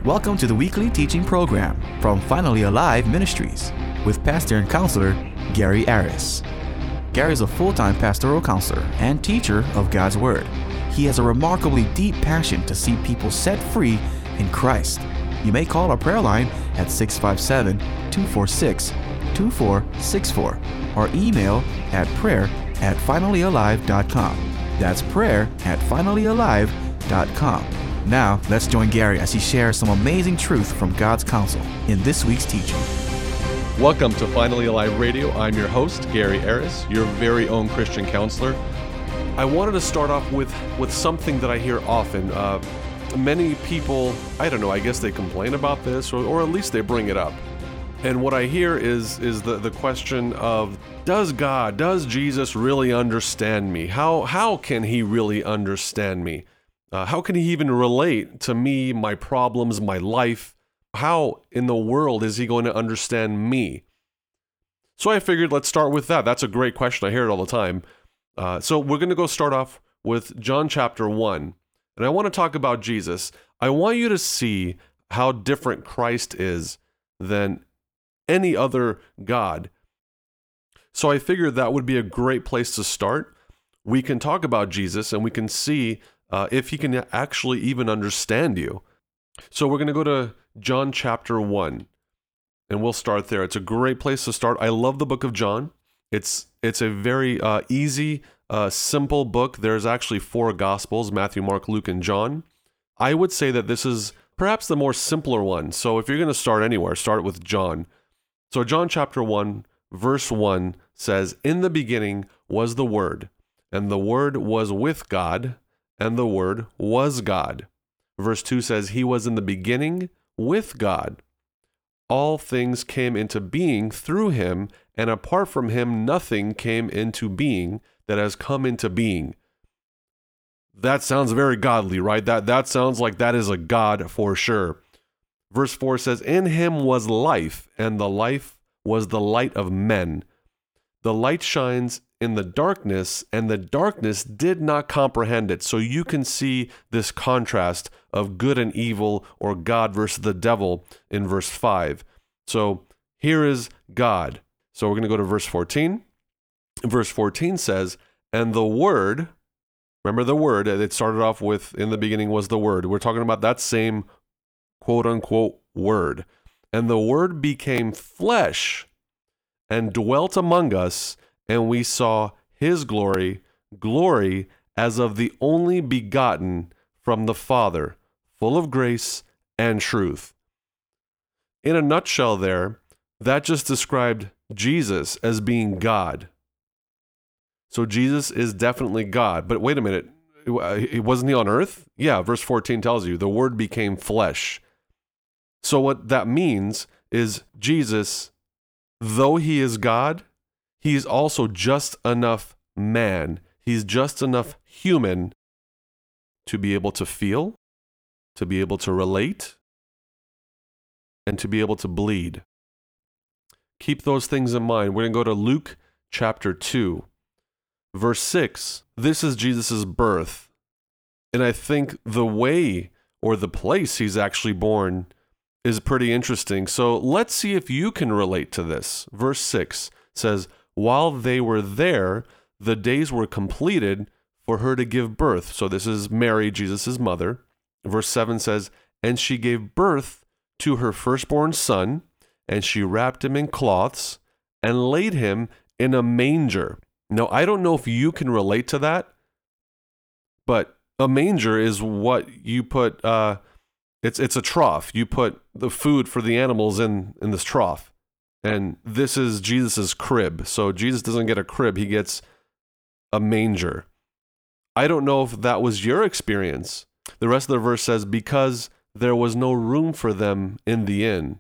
Welcome to the weekly teaching program from Finally Alive Ministries with pastor and counselor Gary Aris. Gary is a full-time pastoral counselor and teacher of God's Word. He has a remarkably deep passion to see people set free in Christ. You may call our prayer line at 657-246-2464 or email at prayer@finallyalive.com. That's prayer@finallyalive.com. Now, let's join Gary as he shares some amazing truth from God's counsel in this week's teaching. Welcome to Finally Alive Radio. I'm your host, Gary Aris, your very own Christian counselor. I wanted to start off with something that I hear often. Many people, I don't know, I guess they complain about this, or at least they bring it up. And what I hear is the question of, does Jesus really understand me? How can he really understand me? How can he even relate to me, my problems, my life? How in the world is he going to understand me? So I figured let's start with that. That's a great question. I hear it all the time. So we're going to go start off with John chapter 1. And I want to talk about Jesus. I want you to see how different Christ is than any other God. So I figured that would be a great place to start. We can talk about Jesus and we can see if he can actually even understand you. So we're going to go to John chapter 1, and we'll start there. It's a great place to start. I love the book of John. It's a very easy, simple book. There's actually 4 Gospels, Matthew, Mark, Luke, and John. I would say that this is perhaps the more simpler one. So if you're going to start anywhere, start with John. So John chapter 1, verse 1 says, "In the beginning was the Word, and the Word was with God, and the Word was God." Verse 2 says, "He was in the beginning with God. All things came into being through him, and apart from him nothing came into being that has come into being." That sounds very godly, right? That sounds like that is a God for sure. Verse 4 says, "In him was life, and the life was the light of men. The light shines in the darkness, and the darkness did not comprehend it." So you can see this contrast of good and evil, or God versus the devil, in verse 5. So here is God. So we're going to go to verse 14. Verse 14 says, "And the Word," remember the Word, it started off with, "In the beginning was the Word." We're talking about that same quote-unquote Word. "And the Word became flesh and dwelt among us, and we saw his glory as of the only begotten from the Father, full of grace and truth." In a nutshell there, that just described Jesus as being God. So Jesus is definitely God. But wait a minute, wasn't he on earth? Yeah, verse 14 tells you, the Word became flesh. So what that means is Jesus, though he is God, he's also just enough man. He's just enough human to be able to feel, to be able to relate, and to be able to bleed. Keep those things in mind. We're going to go to Luke chapter 2, verse 6. This is Jesus' birth. And I think the way or the place he's actually born is pretty interesting. So let's see if you can relate to this. Verse 6 says, "While they were there, the days were completed for her to give birth." So this is Mary, Jesus' mother. Verse 7 says, "And she gave birth to her firstborn son, and she wrapped him in cloths and laid him in a manger." Now, I don't know if you can relate to that, but a manger is what you put, it's a trough. You put the food for the animals in this trough. And this is Jesus' crib. So Jesus doesn't get a crib, he gets a manger. I don't know if that was your experience. The rest of the verse says, "Because there was no room for them in the inn."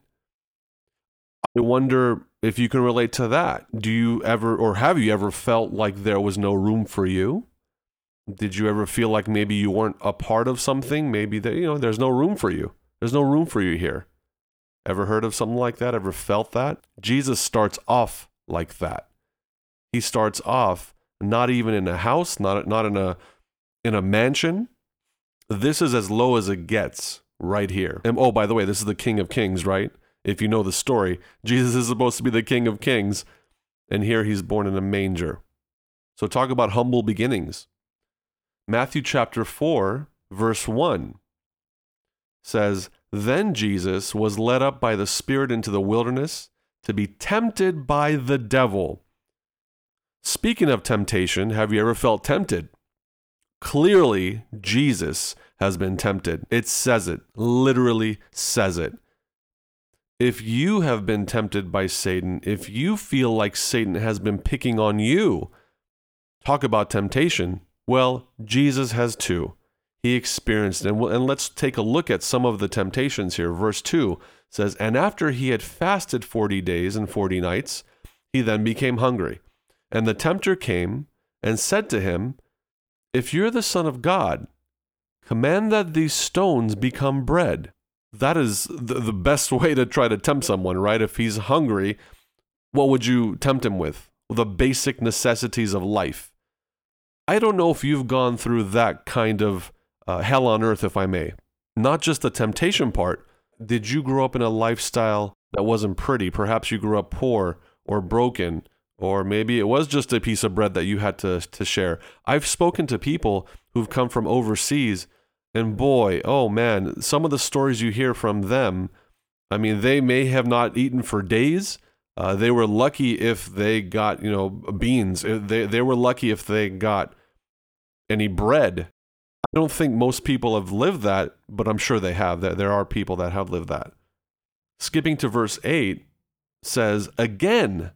I wonder if you can relate to that. Do you ever, or have you ever felt like there was no room for you? Did you ever feel like maybe you weren't a part of something? Maybe that, there's no room for you. There's no room for you here. Ever heard of something like that? Ever felt that? Jesus starts off like that. He starts off not even in a house, not in a mansion. This is as low as it gets. right here. And oh, by the way, this is the King of Kings, right? If you know the story, Jesus is supposed to be the King of Kings, and here he's born in a manger. So talk about humble beginnings. Matthew chapter 4, verse 1 says, "Then Jesus was led up by the Spirit into the wilderness to be tempted by the devil." Speaking of temptation, have you ever felt tempted? Clearly, Jesus has been tempted. It says it, literally says it. If you have been tempted by Satan, if you feel like Satan has been picking on you, talk about temptation. Well, Jesus has too. He experienced it. And let's take a look at some of the temptations here. Verse 2 says, "And after he had fasted 40 days and 40 nights, he then became hungry. And the tempter came and said to him, 'If you're the Son of God, command that these stones become bread.'" That is the best way to try to tempt someone, right? If he's hungry, what would you tempt him with? The basic necessities of life. I don't know if you've gone through that kind of hell on earth, if I may. Not just the temptation part. Did you grow up in a lifestyle that wasn't pretty? Perhaps you grew up poor or broken, or maybe it was just a piece of bread that you had to share. I've spoken to people who've come from overseas, and boy, oh man, some of the stories you hear from them, I mean, they may have not eaten for days. They were lucky if they got, beans. They were lucky if they got any bread. I don't think most people have lived that, but I'm sure they have. There are people that have lived that. Skipping to verse 8 says, "Again."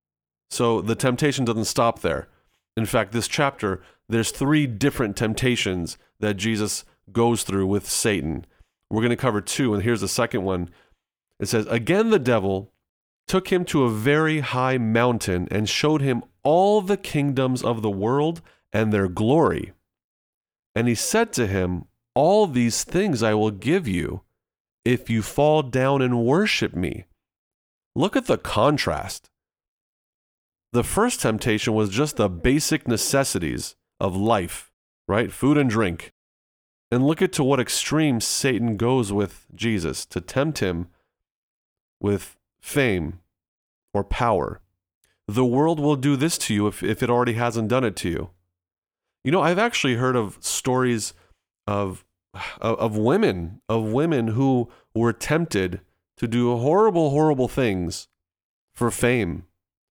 So the temptation doesn't stop there. In fact, this chapter, there's 3 different temptations that Jesus goes through with Satan. We're going to cover 2, and here's the second one. It says, "Again the devil took him to a very high mountain and showed him all the kingdoms of the world and their glory. And he said to him, 'All these things I will give you if you fall down and worship me.'" Look at the contrast. The first temptation was just the basic necessities of life, right? Food and drink. And look at to what extreme Satan goes with Jesus to tempt him with fame or power. The world will do this to you if it already hasn't done it to you. I've actually heard of stories of women who were tempted to do horrible, horrible things for fame,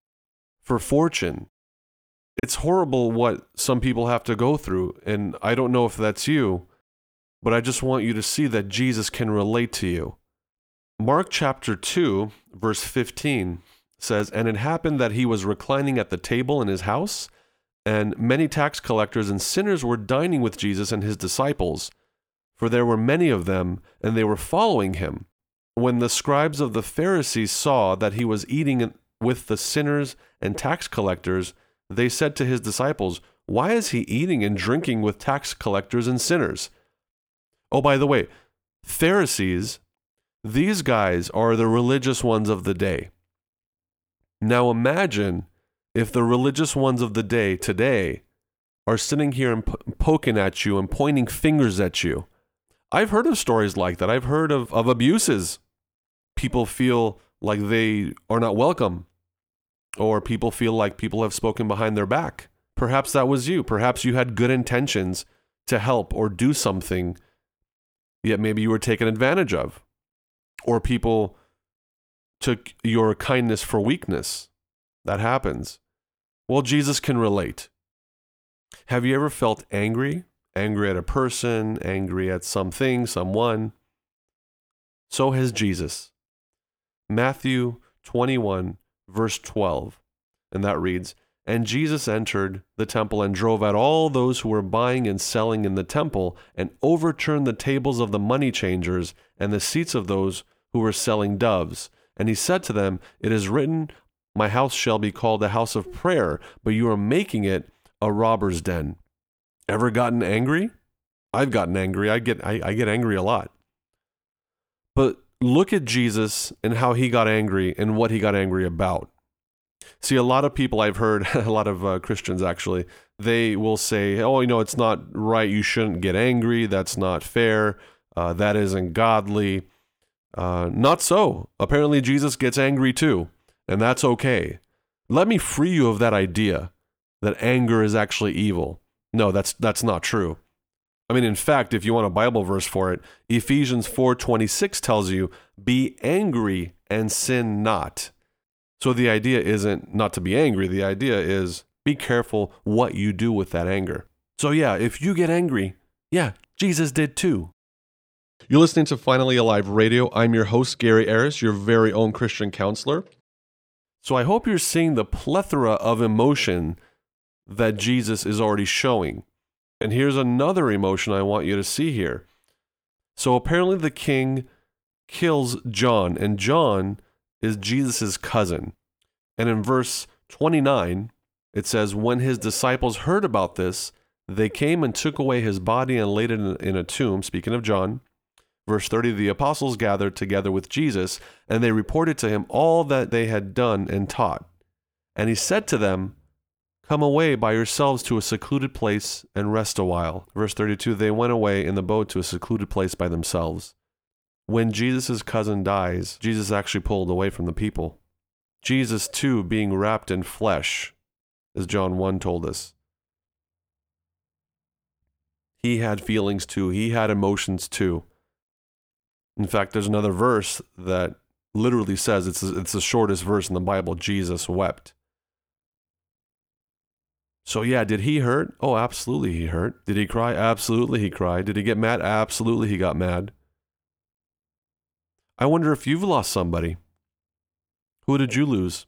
for fortune. It's horrible what some people have to go through, and I don't know if that's you, but I just want you to see that Jesus can relate to you. Mark chapter 2, verse 15 says, "And it happened that he was reclining at the table in his house, and many tax collectors and sinners were dining with Jesus and his disciples, for there were many of them, and they were following him. When the scribes of the Pharisees saw that he was eating with the sinners and tax collectors, they said to his disciples, 'Why is he eating and drinking with tax collectors and sinners?'" Oh, by the way, Pharisees, these guys are the religious ones of the day. Now imagine if the religious ones of the day today are sitting here and poking at you and pointing fingers at you. I've heard of stories like that. I've heard of abuses. People feel like they are not welcome, or people feel like people have spoken behind their back. Perhaps that was you. Perhaps you had good intentions to help or do something, yet maybe you were taken advantage of, or people took your kindness for weakness. That happens. Well, Jesus can relate. Have you ever felt angry? Angry at a person, angry at something, someone? So has Jesus. Matthew 21, verse 12, and that reads, "And Jesus entered the temple and drove out all those who were buying and selling in the temple, and overturned the tables of the money changers and the seats of those who were selling doves. And he said to them, 'It is written, my house shall be called a house of prayer, but you are making it a robber's den.'" Ever gotten angry? I've gotten angry. I get angry a lot. But look at Jesus and how he got angry and what he got angry about. See, a lot of people I've heard, a lot of Christians actually, they will say, "Oh, it's not right. You shouldn't get angry. That's not fair. that isn't godly. Not so. Apparently Jesus gets angry too, and that's okay. Let me free you of that idea that anger is actually evil. No, that's not true. I mean, in fact, if you want a Bible verse for it, Ephesians 4:26 tells you, be angry and sin not. So the idea isn't not to be angry. The idea is be careful what you do with that anger. So yeah, if you get angry, yeah, Jesus did too. You're listening to Finally Alive Radio. I'm your host, Gary Aris, your very own Christian counselor. So I hope you're seeing the plethora of emotion that Jesus is already showing. And here's another emotion I want you to see here. So apparently the king kills John, and John is Jesus' cousin. And in verse 29, it says, when his disciples heard about this, they came and took away his body and laid it in a tomb, speaking of John. Verse 30, the apostles gathered together with Jesus, and they reported to him all that they had done and taught. And he said to them, come away by yourselves to a secluded place and rest a while. Verse 32, they went away in the boat to a secluded place by themselves. When Jesus' cousin dies, Jesus actually pulled away from the people. Jesus, too, being wrapped in flesh, as John 1 told us. He had feelings too. He had emotions too. In fact, there's another verse that literally says, it's the shortest verse in the Bible, Jesus wept. So yeah, did he hurt? Oh, absolutely he hurt. Did he cry? Absolutely he cried. Did he get mad? Absolutely he got mad. I wonder if you've lost somebody. Who did you lose?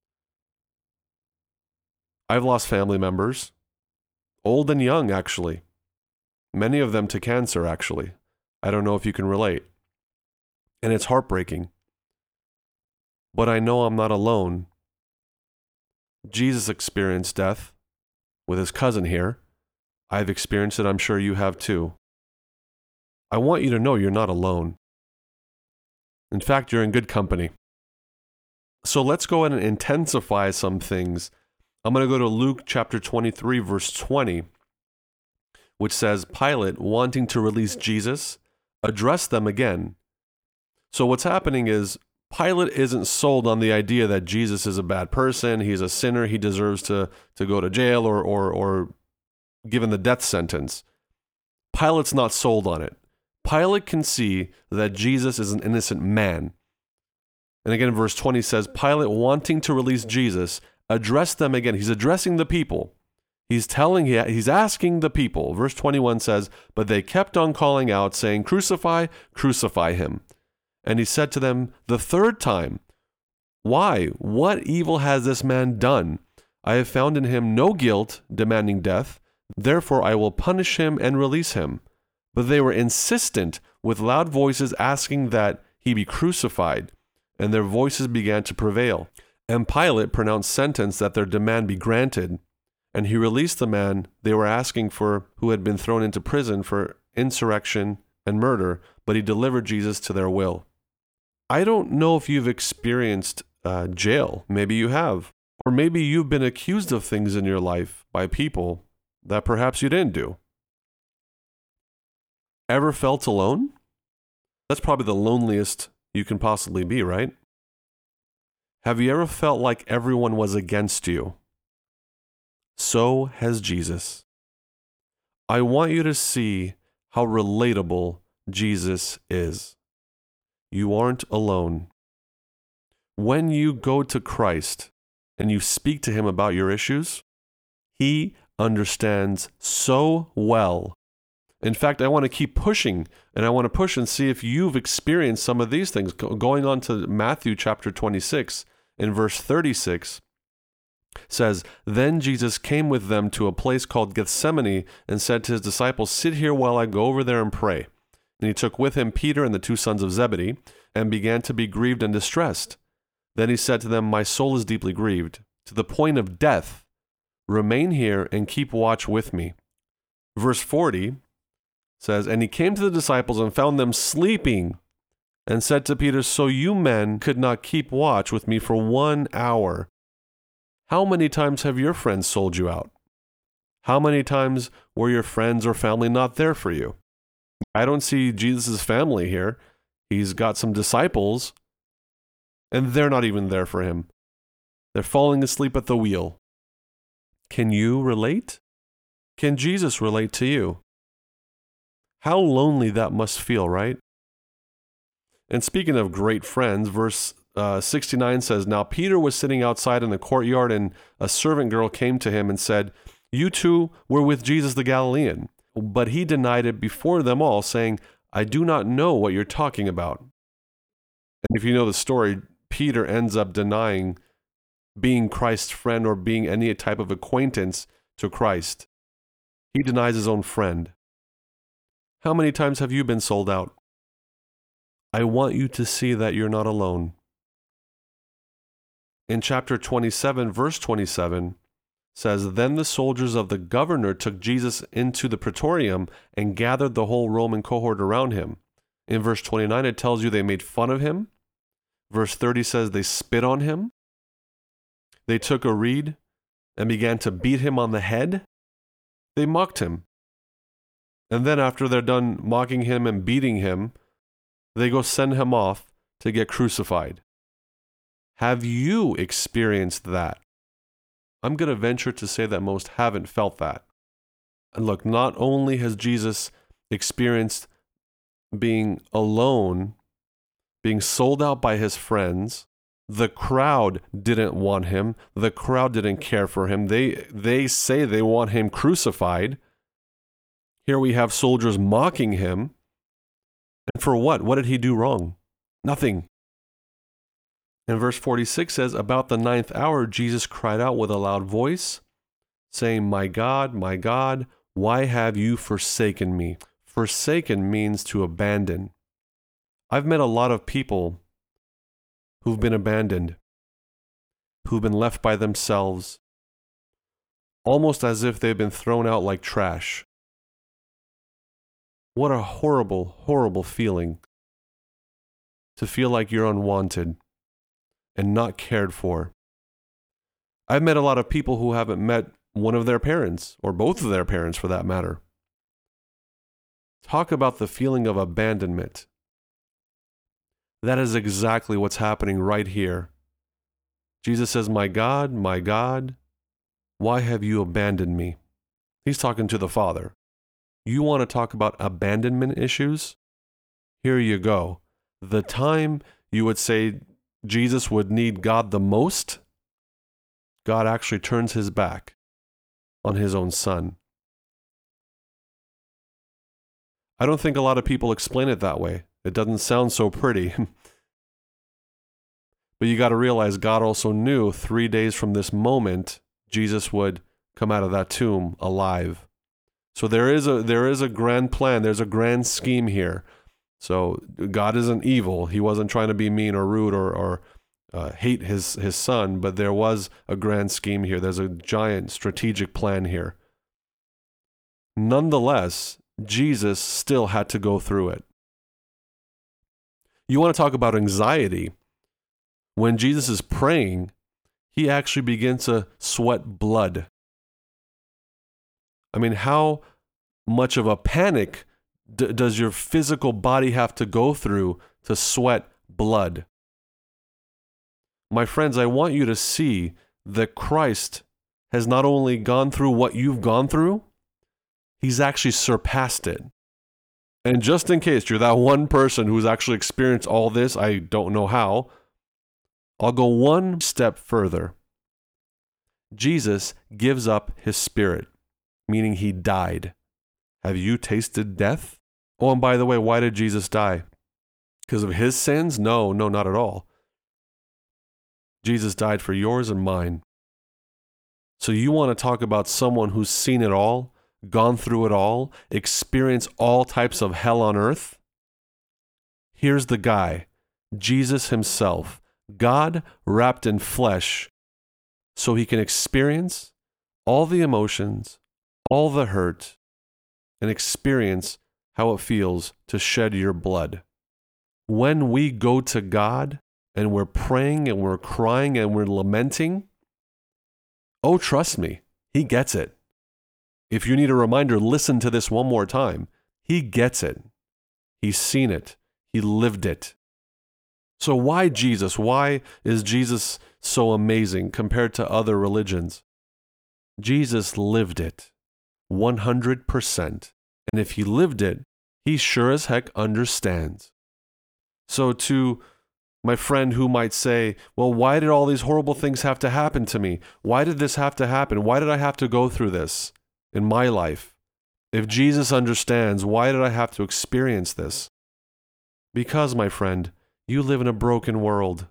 I've lost family members. Old and young, actually. Many of them to cancer, actually. I don't know if you can relate. And it's heartbreaking. But I know I'm not alone. Jesus experienced death with his cousin here. I've experienced it. I'm sure you have too. I want you to know you're not alone. In fact, you're in good company. So let's go ahead and intensify some things. I'm going to go to Luke chapter 23, verse 20, which says, Pilate, wanting to release Jesus, addressed them again. So what's happening is Pilate isn't sold on the idea that Jesus is a bad person, he's a sinner, he deserves to go to jail or given the death sentence. Pilate's not sold on it. Pilate can see that Jesus is an innocent man. And again, verse 20 says, Pilate, wanting to release Jesus, addressed them again. He's addressing the people. He's asking the people. Verse 21 says, but they kept on calling out, saying, crucify, crucify him. And he said to them the third time, why? What evil has this man done? I have found in him no guilt, demanding death. Therefore I will punish him and release him. But they were insistent with loud voices asking that he be crucified, and their voices began to prevail. And Pilate pronounced sentence that their demand be granted, and he released the man they were asking for, who had been thrown into prison for insurrection and murder, but he delivered Jesus to their will. I don't know if you've experienced jail. Maybe you have. Or maybe you've been accused of things in your life by people that perhaps you didn't do. Ever felt alone? That's probably the loneliest you can possibly be, right? Have you ever felt like everyone was against you? So has Jesus. I want you to see how relatable Jesus is. You aren't alone. When you go to Christ and you speak to him about your issues, he understands so well. In fact, I want to keep pushing, and I want to push and see if you've experienced some of these things. Going on to Matthew chapter 26, in verse 36, says, Then Jesus came with them to a place called Gethsemane and said to his disciples, Sit here while I go over there and pray. And he took with him Peter and the two sons of Zebedee, and began to be grieved and distressed. Then he said to them, My soul is deeply grieved, to the point of death. Remain here and keep watch with me. Verse 40 says, And he came to the disciples and found them sleeping, and said to Peter, So you men could not keep watch with me for 1 hour. How many times have your friends sold you out? How many times were your friends or family not there for you? I don't see Jesus' family here. He's got some disciples, and they're not even there for him. They're falling asleep at the wheel. Can you relate? Can Jesus relate to you? How lonely that must feel, right? And speaking of great friends, verse 69 says, "Now Peter was sitting outside in the courtyard, and a servant girl came to him and said, 'You too were with Jesus the Galilean.' But he denied it before them all, saying, 'I do not know what you're talking about.'" And if you know the story, Peter ends up denying being Christ's friend or being any type of acquaintance to Christ. He denies his own friend. How many times have you been sold out? I want you to see that you're not alone. In chapter 27, verse 27, says, "Then the soldiers of the governor took Jesus into the praetorium and gathered the whole Roman cohort around him." In verse 29, it tells you they made fun of him. Verse 30 says they spit on him. They took a reed and began to beat him on the head. They mocked him. And then after they're done mocking him and beating him, they go send him off to get crucified. Have you experienced that? I'm going to venture to say that most haven't felt that. And look, not only has Jesus experienced being alone, being sold out by his friends, the crowd didn't want him. The crowd didn't care for him. They say they want him crucified. Here we have soldiers mocking him. And for what? What did he do wrong? Nothing. And verse 46 says, "About the 9th hour, Jesus cried out with a loud voice, saying, 'My God, why have you forsaken me?'" Forsaken means to abandon. I've met a lot of people who've been abandoned, who've been left by themselves, almost as if they've been thrown out like trash. What a horrible, horrible feeling to feel like you're unwanted and not cared for. I've met a lot of people who haven't met one of their parents, or both of their parents for that matter. Talk about the feeling of abandonment. That is exactly what's happening right here. Jesus says, my God, why have you abandoned me?" He's talking to the Father. You want to talk about abandonment issues? Here you go. The time you would say Jesus would need God the most, God actually turns his back on his own son. I don't think a lot of people explain it that way. It doesn't sound so pretty. But you got to realize God also knew 3 days from this moment, Jesus would come out of that tomb alive. So there is a grand plan. There's a grand scheme here. So God isn't evil. He wasn't trying to be mean or rude or hate his son, but there was a grand scheme here. There's a giant strategic plan here. Nonetheless, Jesus still had to go through it. You want to talk about anxiety? When Jesus is praying, he actually begins to sweat blood. I mean, how much of a panic does your physical body have to go through to sweat blood? My friends, I want you to see that Christ has not only gone through what you've gone through, he's actually surpassed it. And just in case you're that one person who's actually experienced all this, I don't know how, I'll go one step further. Jesus gives up his spirit, meaning he died. Have you tasted death? Oh, and by the way, why did Jesus die? Because of his sins? No, not at all. Jesus died for yours and mine. So you want to talk about someone who's seen it all, gone through it all, experienced all types of hell on earth? Here's the guy, Jesus himself, God wrapped in flesh, so he can experience all the emotions, all the hurt, and experience how it feels to shed your blood. When we go to God and we're praying and we're crying and we're lamenting, oh, trust me, he gets it. If you need a reminder, listen to this one more time. He gets it. He's seen it. He lived it. So why Jesus? Why is Jesus so amazing compared to other religions? Jesus lived it 100%. And if he lived it, he sure as heck understands. So to my friend who might say, well, why did all these horrible things have to happen to me? Why did this have to happen? Why did I have to go through this in my life? If Jesus understands, why did I have to experience this? Because, my friend, you live in a broken world.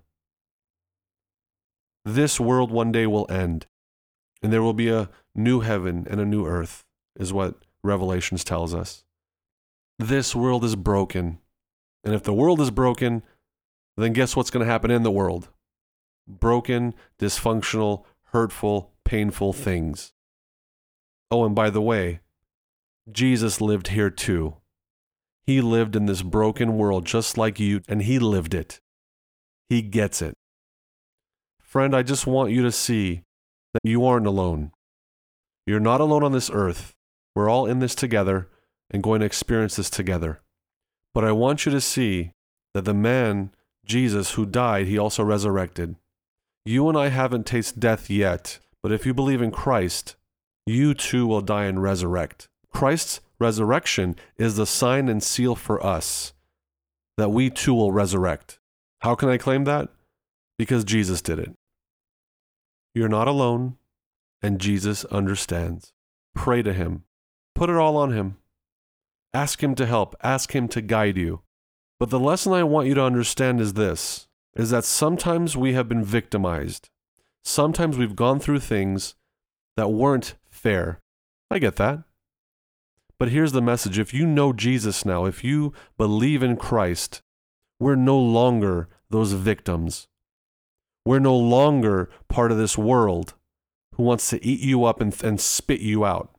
This world one day will end, and there will be a new heaven and a new earth, is what Revelations tells us. This world is broken, and if the world is broken, then guess what's going to happen in the world? Broken, dysfunctional, hurtful, painful things. Oh, and by the way, Jesus lived here too. He lived in this broken world just like you, and he lived it. He gets it. Friend, I just want you to see that you aren't alone. You're not alone on this earth. We're all in this together and going to experience this together. But I want you to see that the man, Jesus, who died, he also resurrected. You and I haven't tasted death yet, but if you believe in Christ, you too will die and resurrect. Christ's resurrection is the sign and seal for us that we too will resurrect. How can I claim that? Because Jesus did it. You're not alone, and Jesus understands. Pray to him. Put it all on him. Ask him to help. Ask him to guide you. But the lesson I want you to understand is this, is that sometimes we have been victimized. Sometimes we've gone through things that weren't fair. I get that. But here's the message. If you know Jesus now, if you believe in Christ, we're no longer those victims. We're no longer part of this world who wants to eat you up and spit you out.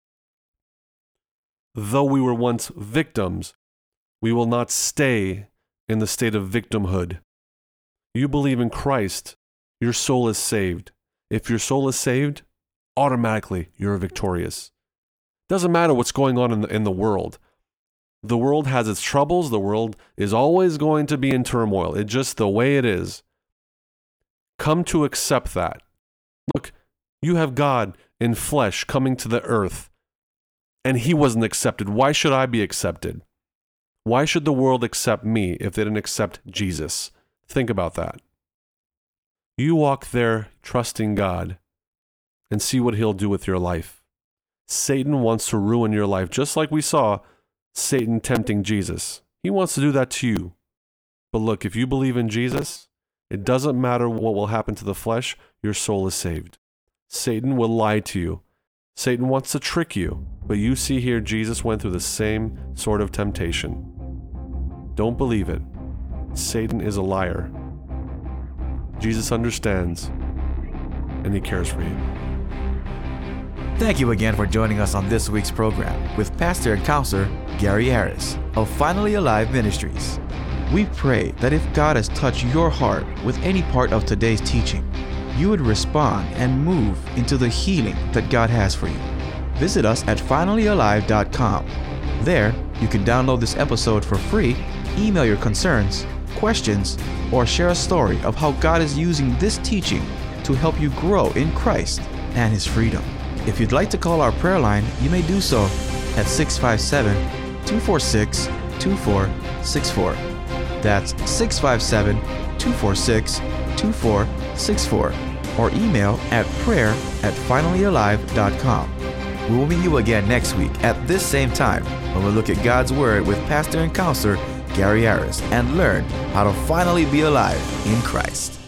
Though we were once victims, we will not stay in the state of victimhood. You believe in Christ, your soul is saved. If your soul is saved, automatically you're victorious. Doesn't matter what's going on in the world. The world has its troubles. The world is always going to be in turmoil. It's just the way it is. Come to accept that. Look, you have God in flesh coming to the earth, and he wasn't accepted. Why should I be accepted? Why should the world accept me if they didn't accept Jesus? Think about that. You walk there trusting God and see what he'll do with your life. Satan wants to ruin your life, just like we saw Satan tempting Jesus. He wants to do that to you. But look, if you believe in Jesus, it doesn't matter what will happen to the flesh, your soul is saved. Satan will lie to you. Satan wants to trick you. But you see here, Jesus went through the same sort of temptation. Don't believe it. Satan is a liar. Jesus understands, and he cares for you. Thank you again for joining us on this week's program with Pastor and Counselor Gary Harris of Finally Alive Ministries. We pray that if God has touched your heart with any part of today's teaching, you would respond and move into the healing that God has for you. Visit us at finallyalive.com. There, you can download this episode for free, email your concerns, questions, or share a story of how God is using this teaching to help you grow in Christ and his freedom. If you'd like to call our prayer line, you may do so at 657-246-2464. That's 657-246-2464. Or email at prayer@finallyalive.com. We will meet you again next week at this same time when we look at God's Word with Pastor and Counselor Gary Harris and learn how to finally be alive in Christ.